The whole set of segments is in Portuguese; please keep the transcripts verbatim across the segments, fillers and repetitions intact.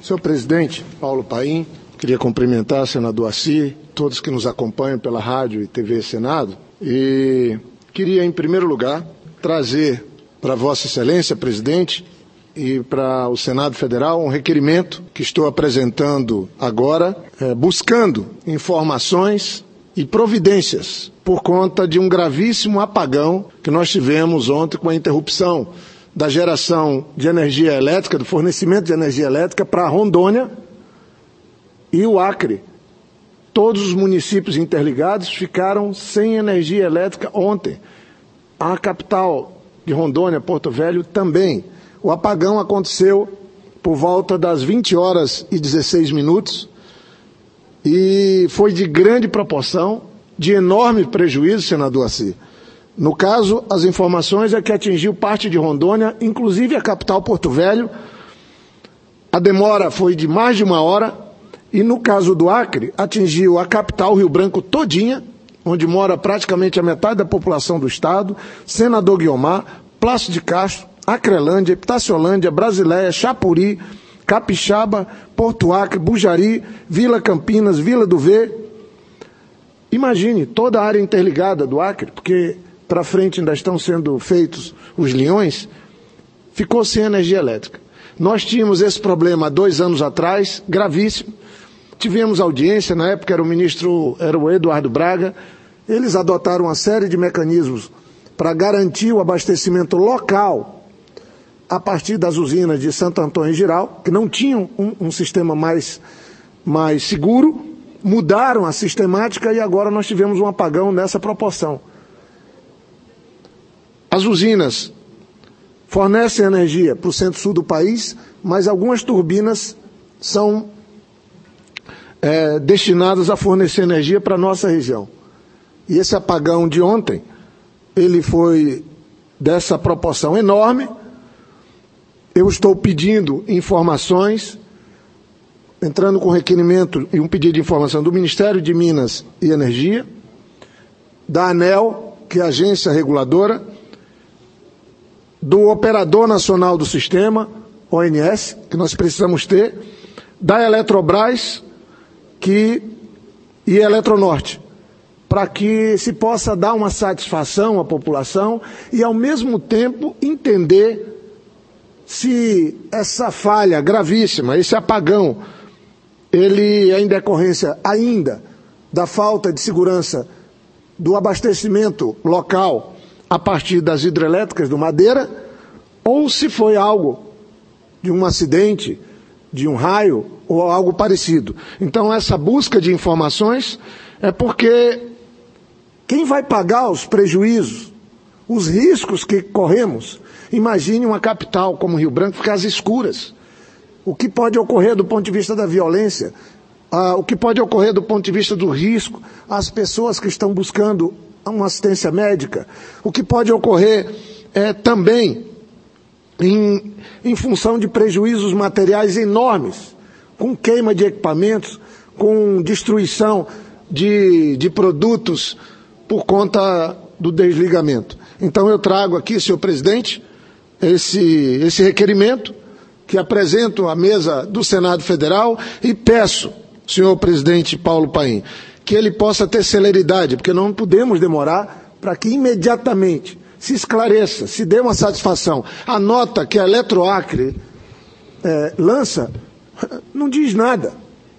Senhor presidente, Paulo Paim, queria cumprimentar o senador Assi, todos que nos acompanham pela rádio e T V Senado, e queria, em primeiro lugar, trazer para Vossa Excelência, presidente, e para o Senado Federal um requerimento que estou apresentando agora, é, buscando informações e providências por conta de um gravíssimo apagão que nós tivemos ontem com a interrupção da geração de energia elétrica, do fornecimento de energia elétrica para Rondônia e o Acre. Todos os municípios interligados ficaram sem energia elétrica ontem. A capital de Rondônia, Porto Velho, também. O apagão aconteceu por volta das vinte horas e dezesseis minutos e foi de grande proporção, de enorme prejuízo, senador Assi. No caso, as informações é que atingiu parte de Rondônia, inclusive a capital Porto Velho. A demora foi de mais de uma hora e, no caso do Acre, atingiu a capital Rio Branco todinha, onde mora praticamente a metade da população do estado, Senador Guiomar, Plácido de Castro, Acrelândia, Epitaciolândia, Brasileia, Chapuri, Capixaba, Porto Acre, Bujari, Vila Campinas, Vila do V. Imagine toda a área interligada do Acre, porque para frente ainda estão sendo feitos os leões, ficou sem energia elétrica. Nós tínhamos esse problema há dois anos atrás, gravíssimo. Tivemos audiência, na época era o ministro, era o Eduardo Braga. Eles adotaram uma série de mecanismos para garantir o abastecimento local a partir das usinas de Santo Antônio e Giral, que não tinham um, um sistema mais, mais seguro, mudaram a sistemática e agora nós tivemos um apagão nessa proporção. As usinas fornecem energia para o centro-sul do país, mas algumas turbinas são é, destinadas a fornecer energia para a nossa região. E esse apagão de ontem, ele foi dessa proporção enorme. Eu estou pedindo informações, entrando com requerimento e um pedido de informação do Ministério de Minas e Energia, da ANEEL, que é a agência reguladora, do Operador Nacional do Sistema, O N S, que nós precisamos ter, da Eletrobras que, e Eletronorte, para que se possa dar uma satisfação à população e, ao mesmo tempo, entender se essa falha gravíssima, esse apagão, ele é em decorrência ainda da falta de segurança do abastecimento local a partir das hidrelétricas do Madeira, ou se foi algo de um acidente, de um raio, ou algo parecido. Então, essa busca de informações é porque quem vai pagar os prejuízos, os riscos que corremos? Imagine uma capital como Rio Branco ficar às escuras. O que pode ocorrer do ponto de vista da violência? Ah, o que pode ocorrer do ponto de vista do risco às pessoas que estão buscando uma assistência médica? O que pode ocorrer é, também em, em função de prejuízos materiais enormes, com queima de equipamentos, com destruição de, de produtos por conta do desligamento. Então eu trago aqui, senhor presidente, esse, esse requerimento que apresento à mesa do Senado Federal e peço, senhor presidente Paulo Paim, que ele possa ter celeridade, porque não podemos demorar para que imediatamente se esclareça, se dê uma satisfação. A nota que a Eletroacre é, lança não diz nada.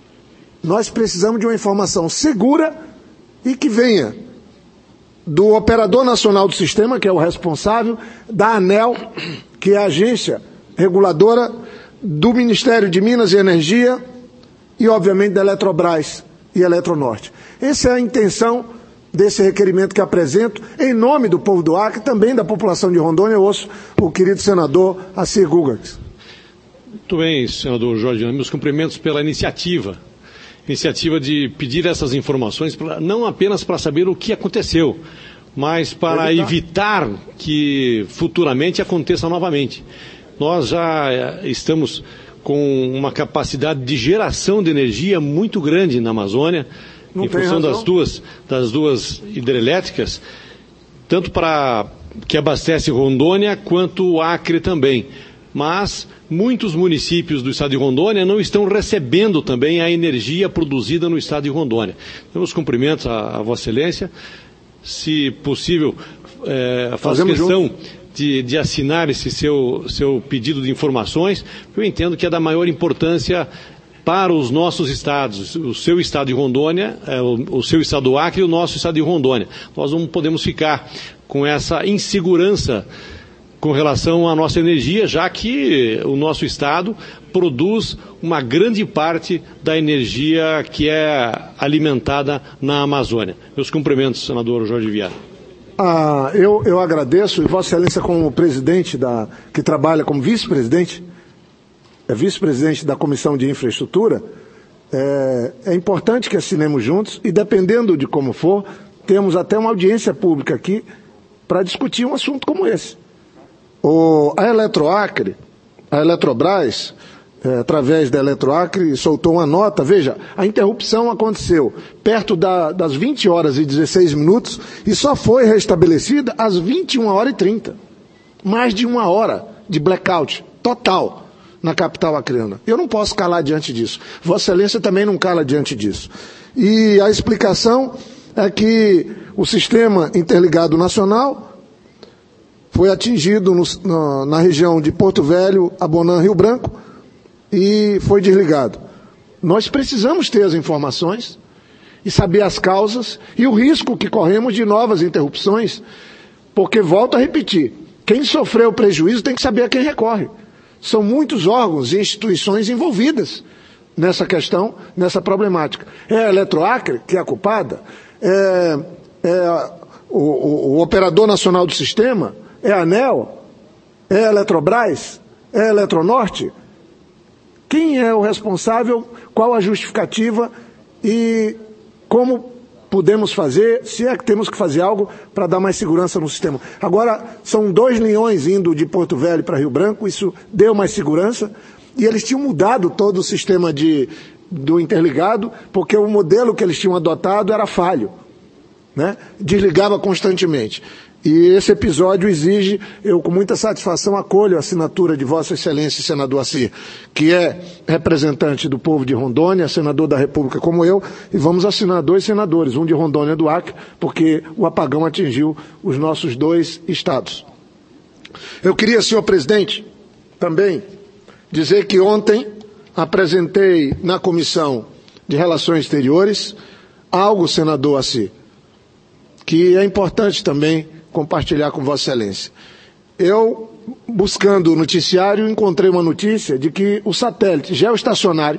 Nós precisamos de uma informação segura e que venha do Operador Nacional do Sistema, que é o responsável, da ANEEL, que é a agência reguladora, do Ministério de Minas e Energia e, obviamente, da Eletrobras e Eletronorte. Essa é a intenção desse requerimento que apresento, em nome do povo do Acre, também da população de Rondônia. Eu ouço o querido senador Assi Guggers. Muito bem, senador Jorge, meus cumprimentos pela iniciativa. Iniciativa de pedir essas informações, pra, não apenas para saber o que aconteceu, mas para evitar. evitar que futuramente aconteça novamente. Nós já estamos com uma capacidade de geração de energia muito grande na Amazônia, não em função das duas, das duas hidrelétricas, tanto para que abastece Rondônia quanto o Acre também. mas muitos municípios do estado de Rondônia não estão recebendo também a energia produzida no estado de Rondônia. Então, os cumprimentos à, à Vossa Excelência. Se possível, é, faço questão de, de assinar esse seu, seu pedido de informações, que eu entendo que é da maior importância para os nossos estados, o seu estado de Rondônia, é, o, o seu estado do Acre e o nosso estado de Rondônia. Nós não podemos ficar com essa insegurança com relação à nossa energia, já que o nosso estado produz uma grande parte da energia que é alimentada na Amazônia. Meus cumprimentos, senador Jorge Viana. Ah, eu, eu agradeço, e Vossa Excelência, como presidente, da, que trabalha como vice-presidente, é vice-presidente da Comissão de Infraestrutura, é, é importante que assinemos juntos, e dependendo de como for, temos até uma audiência pública aqui para discutir um assunto como esse. O, a Eletroacre, a Eletrobras, é, através da Eletroacre, soltou uma nota. Veja, a interrupção aconteceu perto da, das vinte horas e dezesseis minutos e só foi restabelecida às vinte e uma horas e trinta. Mais de uma hora de blackout total na capital acreana. Eu não posso calar diante disso. Vossa Excelência também não cala diante disso. E a explicação é que o Sistema Interligado Nacional foi atingido no, na, na região de Porto Velho, Abonã, Rio Branco, e foi desligado. Nós precisamos ter as informações e saber as causas e o risco que corremos de novas interrupções, porque, volto a repetir, quem sofreu prejuízo tem que saber a quem recorre. São muitos órgãos e instituições envolvidas nessa questão, nessa problemática. É a Eletroacre, que é a culpada, é, é o, o, o Operador Nacional do Sistema, é a ANEEL? É a Eletrobras? É a Eletronorte? Quem é o responsável? Qual a justificativa? E como podemos fazer, se é que temos que fazer algo para dar mais segurança no sistema? Agora, são dois leões indo de Porto Velho para Rio Branco, isso deu mais segurança, e eles tinham mudado todo o sistema de, do interligado, porque o modelo que eles tinham adotado era falho, né? Desligava constantemente. E esse episódio exige, eu com muita satisfação acolho a assinatura de Vossa Excelência, senador Assir, que é representante do povo de Rondônia, senador da República como eu, e vamos assinar dois senadores, um de Rondônia e do Acre, porque o apagão atingiu os nossos dois estados. Eu queria, senhor presidente, também dizer que ontem apresentei na Comissão de Relações Exteriores algo, senador Assir, que é importante também compartilhar com Vossa Excelência. Eu, buscando o noticiário, encontrei uma notícia de que o satélite geoestacionário,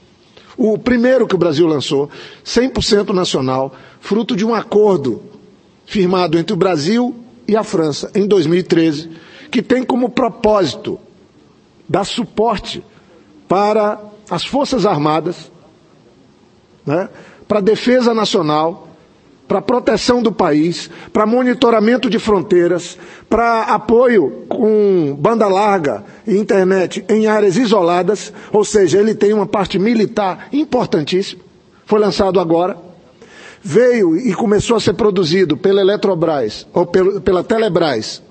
o primeiro que o Brasil lançou, cem por cento nacional, fruto de um acordo firmado entre o Brasil e a França em dois mil e treze, que tem como propósito dar suporte para as Forças Armadas, né, para a defesa nacional, para proteção do país, para monitoramento de fronteiras, para apoio com banda larga e internet em áreas isoladas, ou seja, ele tem uma parte militar importantíssima, foi lançado agora, veio e começou a ser produzido pela Eletrobras, ou pelo, pela Telebrás,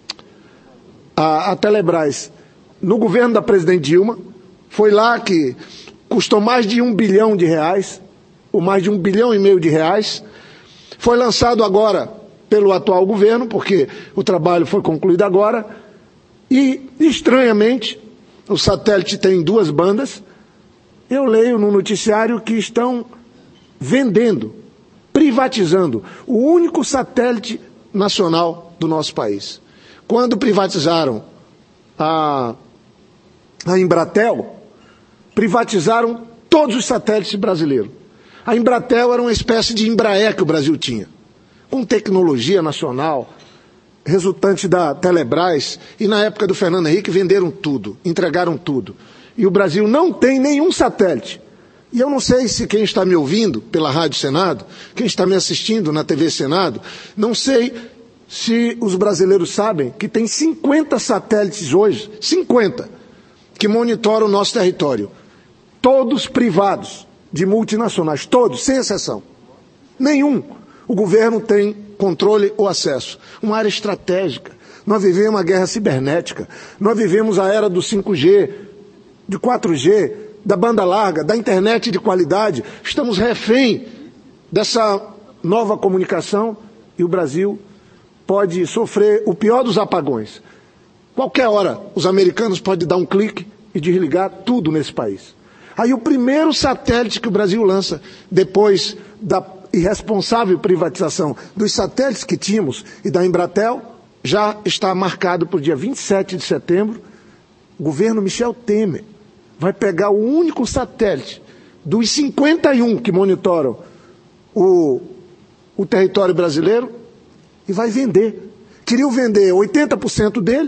a, a Telebrás, no governo da presidente Dilma, foi lá que custou mais de um bilhão de reais, ou mais de um bilhão e meio de reais. Foi lançado agora pelo atual governo, porque o trabalho foi concluído agora, e, estranhamente, o satélite tem duas bandas. Eu leio no noticiário que estão vendendo, privatizando, o único satélite nacional do nosso país. Quando privatizaram a, a Embratel, privatizaram todos os satélites brasileiros. A Embratel era uma espécie de Embraer que o Brasil tinha, com tecnologia nacional, resultante da Telebrás, e na época do Fernando Henrique venderam tudo, entregaram tudo. E o Brasil não tem nenhum satélite. E eu não sei se quem está me ouvindo pela Rádio Senado, quem está me assistindo na T V Senado, não sei se os brasileiros sabem que tem cinquenta satélites hoje, cinquenta, que monitoram o nosso território. Todos privados, de multinacionais, todos, sem exceção. Nenhum o governo tem controle ou acesso. Uma área estratégica, Nós vivemos uma guerra cibernética. Nós vivemos a era do cinco G, de quatro G, da banda larga, da internet de qualidade. Estamos refém dessa nova comunicação e o Brasil pode sofrer o pior dos apagões. Qualquer hora, os americanos podem dar um clique e desligar tudo nesse país. Aí o primeiro satélite que o Brasil lança, depois da irresponsável privatização dos satélites que tínhamos e da Embratel, já está marcado para o dia vinte e sete de setembro. O governo Michel Temer vai pegar o único satélite dos cinquenta e um que monitoram o, o território brasileiro e vai vender. Queriam vender oitenta por cento dele,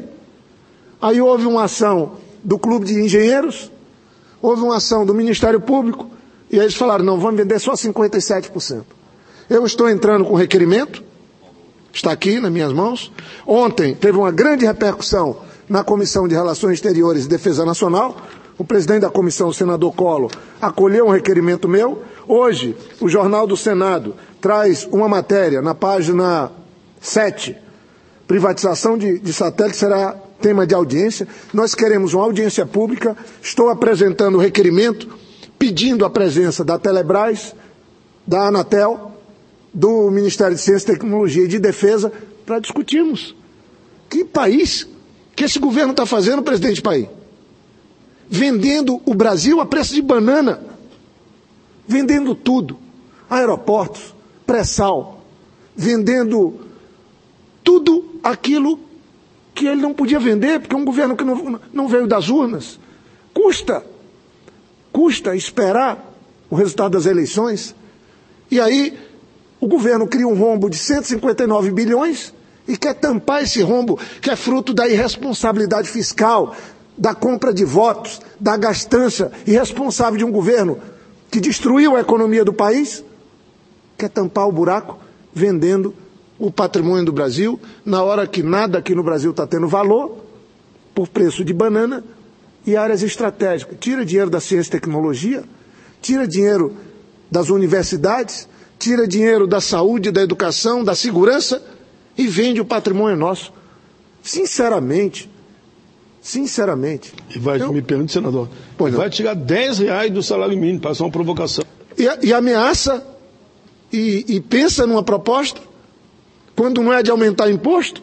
aí houve uma ação do Clube de Engenheiros, houve uma ação do Ministério Público, e aí eles falaram, não, vamos vender só cinquenta e sete por cento. Eu estou entrando com requerimento, está aqui nas minhas mãos. Ontem teve uma grande repercussão na Comissão de Relações Exteriores e Defesa Nacional. O presidente da comissão, o senador Collor, acolheu um requerimento meu. Hoje, o Jornal do Senado traz uma matéria na página sete. Privatização de, de satélite será tema de audiência. Nós queremos uma audiência pública. Estou apresentando o requerimento, pedindo a presença da Telebrás, da Anatel, do Ministério de Ciência, Tecnologia e de Defesa, para discutirmos. Que país que esse governo está fazendo, presidente Paim? Vendendo o Brasil a preço de banana. Vendendo tudo. Aeroportos, pré-sal. Vendendo tudo aquilo que ele não podia vender, porque é um governo que não, não veio das urnas. Custa. Custa esperar o resultado das eleições. E aí o governo cria um rombo de cento e cinquenta e nove bilhões e quer tampar esse rombo, que é fruto da irresponsabilidade fiscal, da compra de votos, da gastança irresponsável de um governo que destruiu a economia do país, quer tampar o buraco vendendo o patrimônio do Brasil, na hora que nada aqui no Brasil está tendo valor, por preço de banana, e áreas estratégicas. Tira dinheiro da ciência e tecnologia, tira dinheiro das universidades, tira dinheiro da saúde, da educação, da segurança e vende o patrimônio nosso. Sinceramente, sinceramente. E vai, eu, me permite, senador, vai tirar dez reais do salário mínimo, para uma provocação. E, e ameaça, e, e pensa numa proposta, quando não é de aumentar imposto,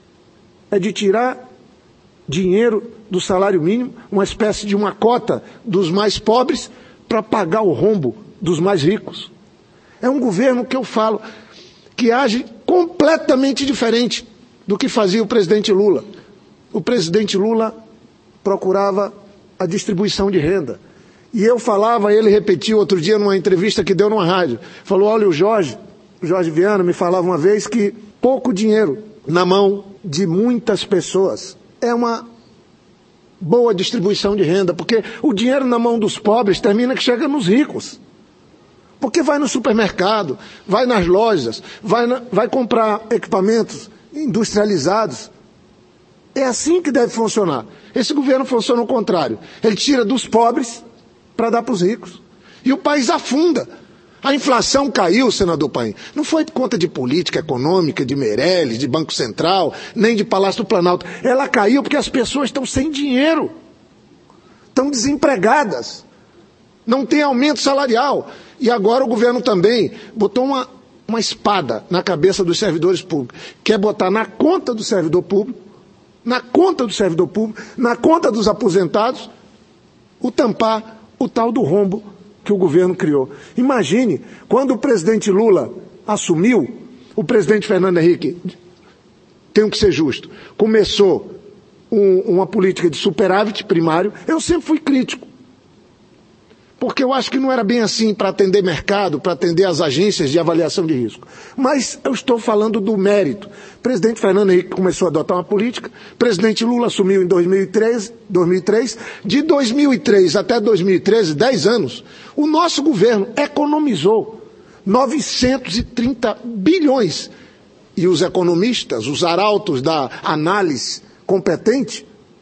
é de tirar dinheiro do salário mínimo, uma espécie de uma cota dos mais pobres, para pagar o rombo dos mais ricos. É um governo que eu falo que age completamente diferente do que fazia o presidente Lula. O presidente Lula procurava a distribuição de renda. E eu falava, ele repetiu outro dia numa entrevista que deu numa rádio. Falou, olha, o Jorge, o Jorge Viana me falava uma vez que pouco dinheiro na mão de muitas pessoas é uma boa distribuição de renda, porque o dinheiro na mão dos pobres termina que chega nos ricos. Porque vai no supermercado, vai nas lojas, vai, na, vai comprar equipamentos industrializados. É assim que deve funcionar. Esse governo funciona ao contrário. Ele tira dos pobres para dar para os ricos. E o país afunda. A inflação caiu, senador Paim. Não foi por conta de política econômica, de Meirelles, de Banco Central, nem de Palácio do Planalto. Ela caiu porque as pessoas estão sem dinheiro. Estão desempregadas. Não tem aumento salarial. E agora o governo também botou uma, uma espada na cabeça dos servidores públicos. Quer botar na conta do servidor público, na conta do servidor público, na conta dos aposentados, o tampar o tal do rombo que o governo criou. Imagine, quando o presidente Lula assumiu, o presidente Fernando Henrique, tenho que ser justo, começou um, uma política de superávit primário. Eu sempre fui crítico. Porque eu acho que não era bem assim para atender mercado, para atender as agências de avaliação de risco. Mas eu estou falando do mérito. O presidente Fernando Henrique começou a adotar uma política, o presidente Lula assumiu em dois mil e três, dois mil e três, de dois mil e três até dois mil e treze, dez anos, o nosso governo economizou novecentos e trinta bilhões. E os economistas, os arautos da análise competente,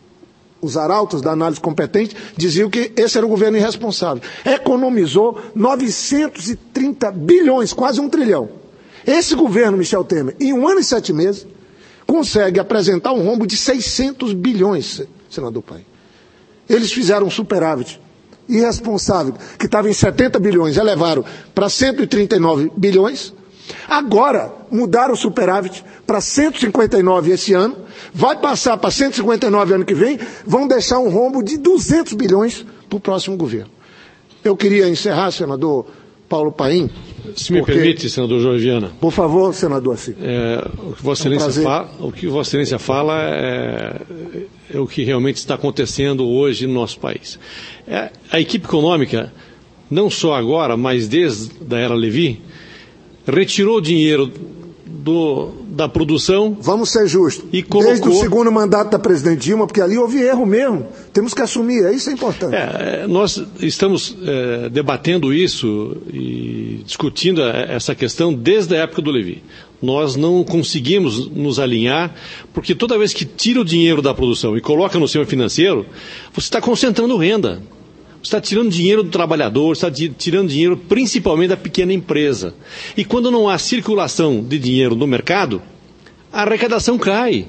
os arautos da análise competente diziam que esse era o governo irresponsável. Economizou novecentos e trinta bilhões, quase um trilhão. Esse governo, Michel Temer, em um ano e sete meses, com consegue apresentar um rombo de seiscentos bilhões, senador Paim. Eles fizeram um superávit irresponsável, que estava em setenta bilhões, elevaram para cento e trinta e nove bilhões. Agora, mudaram o superávit para cento e cinquenta e nove esse ano, vai passar para cento e cinquenta e nove ano que vem, vão deixar um rombo de duzentos bilhões para o próximo governo. Eu queria encerrar, senador Paulo Paim. Se me porque... permite, senador Jorge Viana. Por favor, senador Assis. É, o que Vossa Excelência, é um fala, o que Vossa Excelência fala é, é o que realmente está acontecendo hoje no nosso país. É, a equipe econômica, não só agora, mas desde a era Levi, retirou dinheiro do, da produção. Vamos ser justos. E colocou... Desde o segundo mandato da presidente Dilma, porque ali houve erro mesmo. Temos que assumir, isso é importante. É, nós estamos é, debatendo isso e discutindo essa questão desde a época do Levi. Nós não conseguimos nos alinhar, porque toda vez que tira o dinheiro da produção e coloca no sistema financeiro, você está concentrando renda. Você está tirando dinheiro do trabalhador, você está tirando dinheiro principalmente da pequena empresa. E quando não há circulação de dinheiro no mercado, a arrecadação cai.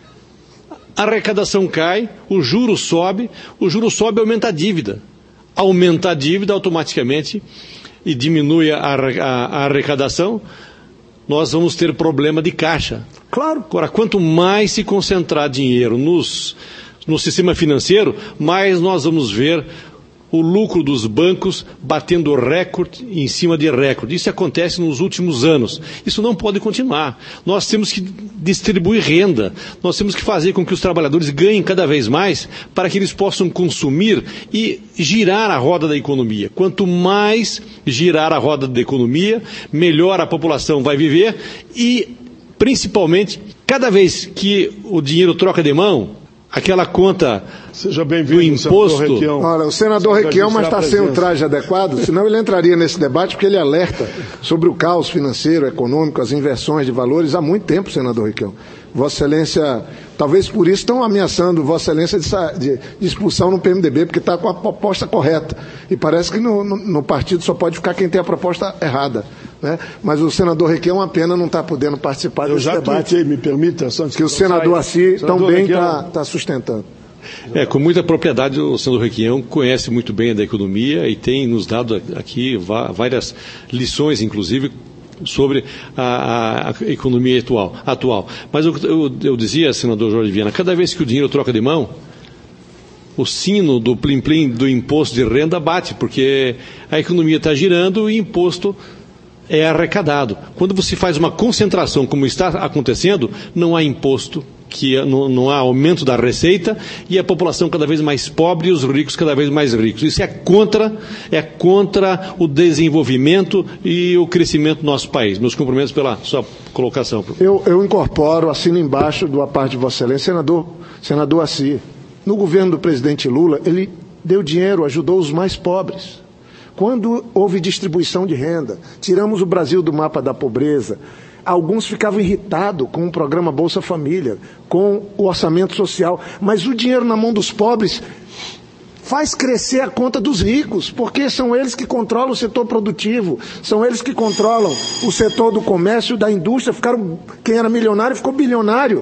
A arrecadação cai, o juro sobe, o juro sobe e aumenta a dívida. Aumenta a dívida automaticamente e diminui a, a, a arrecadação, nós vamos ter problema de caixa. Claro. Agora, quanto mais se concentrar dinheiro nos, no sistema financeiro, mais nós vamos ver o lucro dos bancos batendo recorde em cima de recorde. Isso acontece nos últimos anos. Isso não pode continuar. Nós temos que distribuir renda. Nós temos que fazer com que os trabalhadores ganhem cada vez mais para que eles possam consumir e girar a roda da economia. Quanto mais girar a roda da economia, melhor a população vai viver e, principalmente, cada vez que o dinheiro troca de mão, aquela conta Seja bem-vindo, do imposto... Requião. Olha, o senador Requião, mas está sem o traje adequado, senão ele entraria nesse debate, porque ele alerta sobre o caos financeiro, econômico, as inversões de valores há muito tempo, senador Requião. Vossa Excelência, talvez por isso estão ameaçando Vossa Excelência de, de, de expulsão no P M D B, porque está com a proposta correta. E parece que no, no, no partido só pode ficar quem tem a proposta errada. Né? Mas o senador Requião, uma pena, não está podendo participar Eu desse já debate. Tuitei, me permita, Santos, que o senador Assis senador também está tá sustentando. É, com muita propriedade, o senador Requião conhece muito bem da economia e tem nos dado aqui várias lições, inclusive, sobre a, a, a economia atual. atual. Mas eu, eu, eu dizia, senador Jorge Viana, cada vez que o dinheiro troca de mão, o sino do plim-plim do imposto de renda bate, porque a economia está girando e o imposto é arrecadado. Quando você faz uma concentração, como está acontecendo, não há imposto, que não, não há aumento da receita e a população cada vez mais pobre e os ricos cada vez mais ricos. Isso é contra, é contra o desenvolvimento e o crescimento do nosso país. Meus cumprimentos pela sua colocação. Eu, eu incorporo, assino embaixo da parte de Vossa Excelência, senador, senador Assis. No governo do presidente Lula, ele deu dinheiro, ajudou os mais pobres. Quando houve distribuição de renda, tiramos o Brasil do mapa da pobreza. Alguns ficavam irritados com o programa Bolsa Família, com o orçamento social, mas o dinheiro na mão dos pobres faz crescer a conta dos ricos, porque são eles que controlam o setor produtivo, são eles que controlam o setor do comércio, da indústria. Ficaram, quem era milionário ficou bilionário.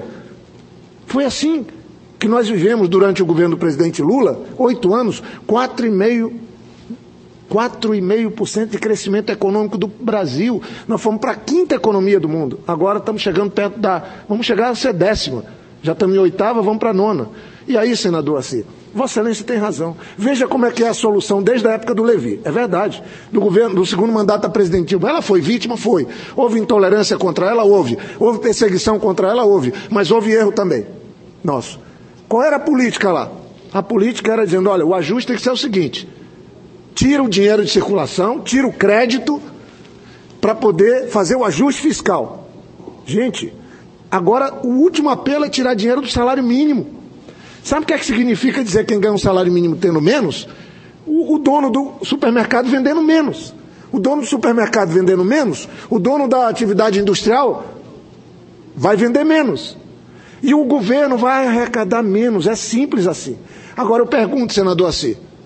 Foi assim que nós vivemos durante o governo do presidente Lula, oito anos, quatro vírgula cinco quatro vírgula cinco por cento de crescimento econômico do Brasil. Nós fomos para a quinta economia do mundo. Agora estamos chegando perto da... Vamos chegar a ser décima. Já estamos em oitava, vamos para a nona. E aí, senador Assis, Vossa Excelência tem razão. Veja como é que é a solução desde a época do Levi. É verdade. Do governo, do segundo mandato da presidente Dilma. Ela foi vítima? Foi. Houve intolerância contra ela? Houve. Houve perseguição contra ela? Houve. Mas houve erro também. Nosso. Qual era a política lá? A política era dizendo, olha, o ajuste tem que ser o seguinte... Tira o dinheiro de circulação, tira o crédito para poder fazer o ajuste fiscal. Gente, agora o último apelo é tirar dinheiro do salário mínimo. Sabe o que é que significa dizer quem ganha um salário mínimo tendo menos? O, o dono do supermercado vendendo menos. O dono do supermercado vendendo menos, o dono da atividade industrial vai vender menos. E o governo vai arrecadar menos. É simples assim. Agora eu pergunto, senador Assis,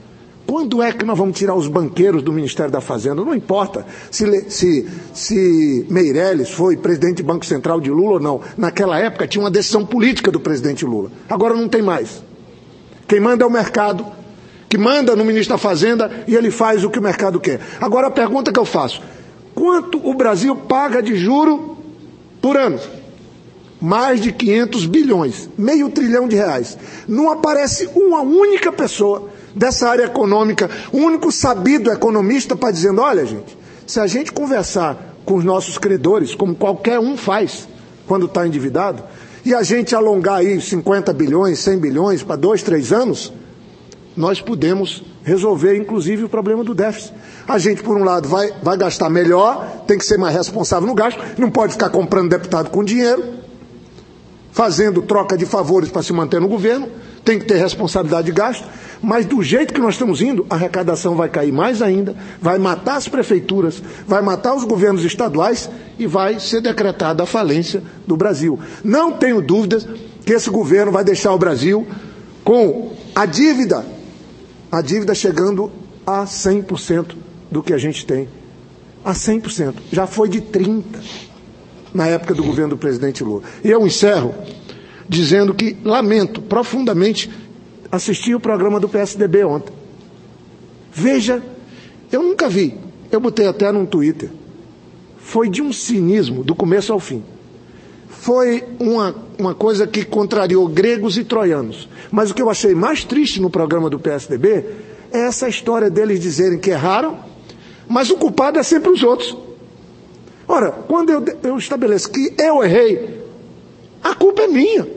Quando é que nós vamos tirar os banqueiros do Ministério da Fazenda? Não importa se, se, se Meirelles foi presidente do Banco Central de Lula ou não. Naquela época tinha uma decisão política do presidente Lula. Agora não tem mais. Quem manda é o mercado, que manda no ministro da Fazenda e ele faz o que o mercado quer. Agora a pergunta que eu faço: quanto o Brasil paga de juro por ano? Mais de quinhentos bilhões, meio trilhão de reais. Não aparece uma única pessoa dessa área econômica, o único sabido economista para dizendo: olha, gente, se a gente conversar com os nossos credores, como qualquer um faz quando está endividado, e a gente alongar aí cinquenta bilhões, cem bilhões para dois, três anos, nós podemos resolver, inclusive, o problema do déficit. A gente, por um lado, vai, vai gastar melhor, tem que ser mais responsável no gasto, não pode ficar comprando deputado com dinheiro, fazendo troca de favores para se manter no governo, tem que ter responsabilidade de gasto, mas do jeito que nós estamos indo, a arrecadação vai cair mais ainda, vai matar as prefeituras, vai matar os governos estaduais e vai ser decretada a falência do Brasil. Não tenho dúvidas que esse governo vai deixar o Brasil com a dívida, a dívida chegando a cem por cento do que a gente tem. A cem por cento. Já foi de trinta por cento na época do governo do presidente Lula. E eu encerro dizendo que lamento profundamente assistir o programa do P S D B ontem. Veja, eu nunca vi, eu botei até num Twitter, foi de um cinismo do começo ao fim. Foi uma, uma coisa que contrariou gregos e troianos. Mas o que eu achei mais triste no programa do P S D B é essa história deles dizerem que erraram, mas o culpado é sempre os outros. Ora, quando eu, eu estabeleço que eu errei, a culpa é minha.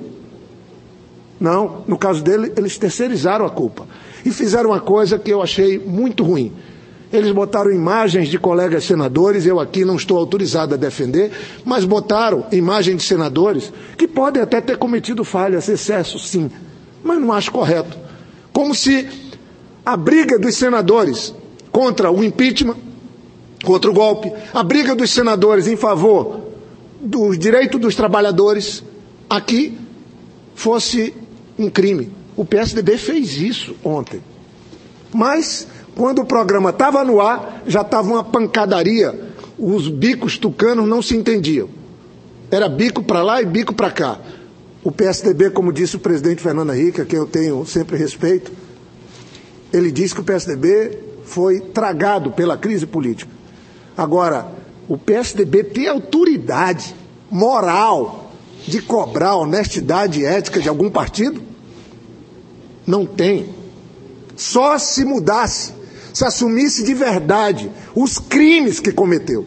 Não, no caso dele, eles terceirizaram a culpa. E fizeram uma coisa que eu achei muito ruim. Eles botaram imagens de colegas senadores, eu aqui não estou autorizado a defender, mas botaram imagem de senadores que podem até ter cometido falhas, excessos, sim, mas não acho correto. Como se a briga dos senadores contra o impeachment, contra o golpe, a briga dos senadores em favor dos direitos dos trabalhadores, aqui fosse um crime. O P S D B fez isso ontem. Mas, quando o programa estava no ar, já estava uma pancadaria. Os bicos tucanos não se entendiam. Era bico para lá e bico para cá. O P S D B, como disse o presidente Fernando Henrique, a quem eu tenho sempre respeito, ele disse que o P S D B foi tragado pela crise política. Agora, o P S D B tem autoridade moral de cobrar honestidade e ética de algum partido? Não tem. Só se mudasse, se assumisse de verdade os crimes que cometeu.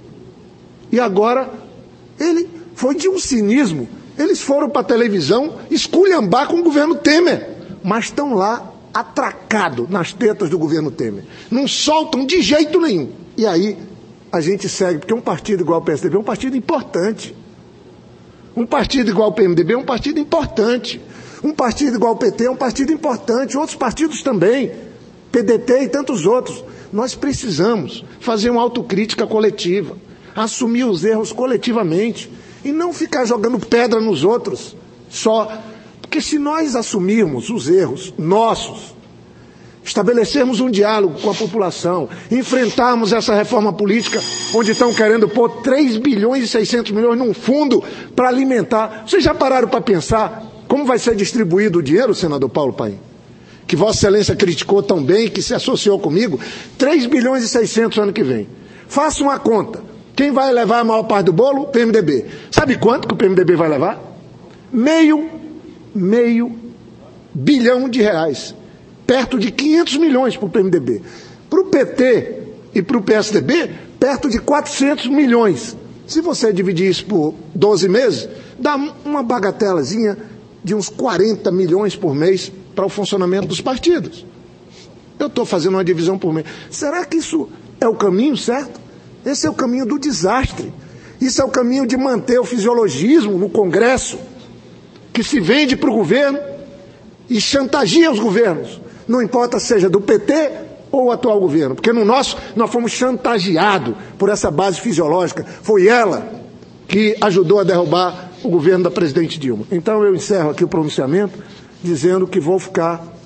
E agora, ele foi de um cinismo. Eles foram para a televisão esculhambar com o governo Temer, mas estão lá atracados nas tetas do governo Temer. Não soltam de jeito nenhum. E aí a gente segue, porque um partido igual ao P S D B é um partido importante. Um partido igual ao P M D B é um partido importante. Um partido igual ao P T é um partido importante. Outros partidos também, P D T e tantos outros. Nós precisamos fazer uma autocrítica coletiva, assumir os erros coletivamente e não ficar jogando pedra nos outros só. Porque se nós assumirmos os erros nossos, estabelecermos um diálogo com a população, enfrentarmos essa reforma política, onde estão querendo pôr três bilhões e seiscentos milhões num fundo para alimentar. Vocês já pararam para pensar como vai ser distribuído o dinheiro, senador Paulo Paim? Que Vossa Excelência criticou tão bem, que se associou comigo, três bilhões e seiscentos ano que vem. Faça uma conta. Quem vai levar a maior parte do bolo? O P M D B. Sabe quanto que o P M D B vai levar? Meio, meio bilhão de reais. Perto de quinhentos milhões para o P M D B. Para o P T e para o P S D B, perto de quatrocentos milhões. Se você dividir isso por doze meses, dá uma bagatelazinha de uns quarenta milhões por mês para o funcionamento dos partidos. Eu estou fazendo uma divisão por mês. Será que isso é o caminho certo? Esse é o caminho do desastre. Isso é o caminho de manter o fisiologismo no Congresso, que se vende para o governo e chantageia os governos. Não importa seja do P T ou o atual governo, porque no nosso nós fomos chantageados por essa base fisiológica. Foi ela que ajudou a derrubar o governo da presidente Dilma. Então eu encerro aqui o pronunciamento dizendo que vou ficar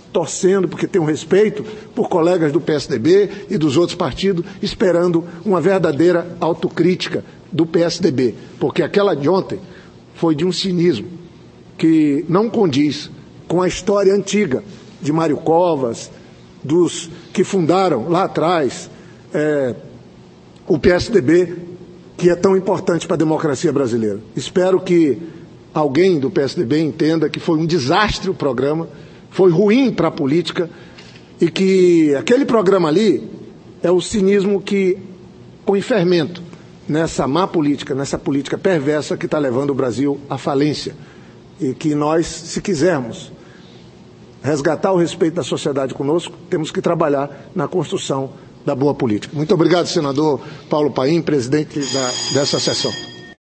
torcendo, porque tem um respeito por colegas do P S D B e dos outros partidos, esperando uma verdadeira autocrítica do P S D B, porque aquela de ontem foi de um cinismo que não condiz com a história antiga de Mário Covas, dos que fundaram lá atrás é, o P S D B, que é tão importante para a democracia brasileira. Espero que alguém do P S D B entenda que foi um desastre o programa, foi ruim para a política, e que aquele programa ali é o cinismo que põe fermento nessa má política, nessa política perversa que está levando o Brasil à falência. E que nós, se quisermos resgatar o respeito da sociedade conosco, temos que trabalhar na construção da boa política. Muito obrigado, senador Paulo Paim, presidente da, dessa sessão.